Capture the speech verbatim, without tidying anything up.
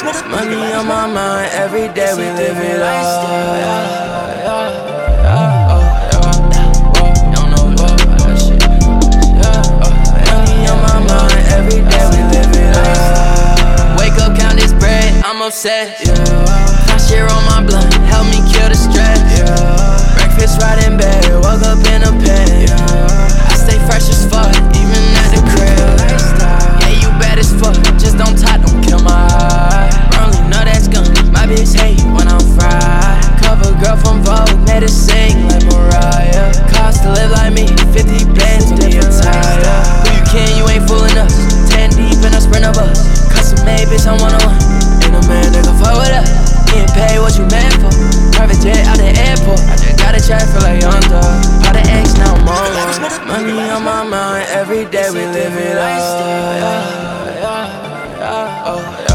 Money on my mind, every day we live it up. I'm upset, yeah. Flash here on my blunt, help me kill the stress, yeah. Breakfast right in bed, woke up in a pen, yeah. I stay fresh as fuck, even at the crib. Yeah, you bad as fuck, just don't talk, don't kill my eye. Only know that's gun, my bitch hate when I'm fried. Cover girl from Vogue, made her sing like Mariah. Cost to live like me, fifty bands, different tire. Who you can, you ain't fooling us. Ten deep in a Sprinter bus, custom made, bitch, I'm one on one. Ain't no man that can fuck with us. Getting paid what you meant for. Private jet out the airport. I just got a check for like young dog. Part of X, now I'm on one. Money on my mind, every day we live it up.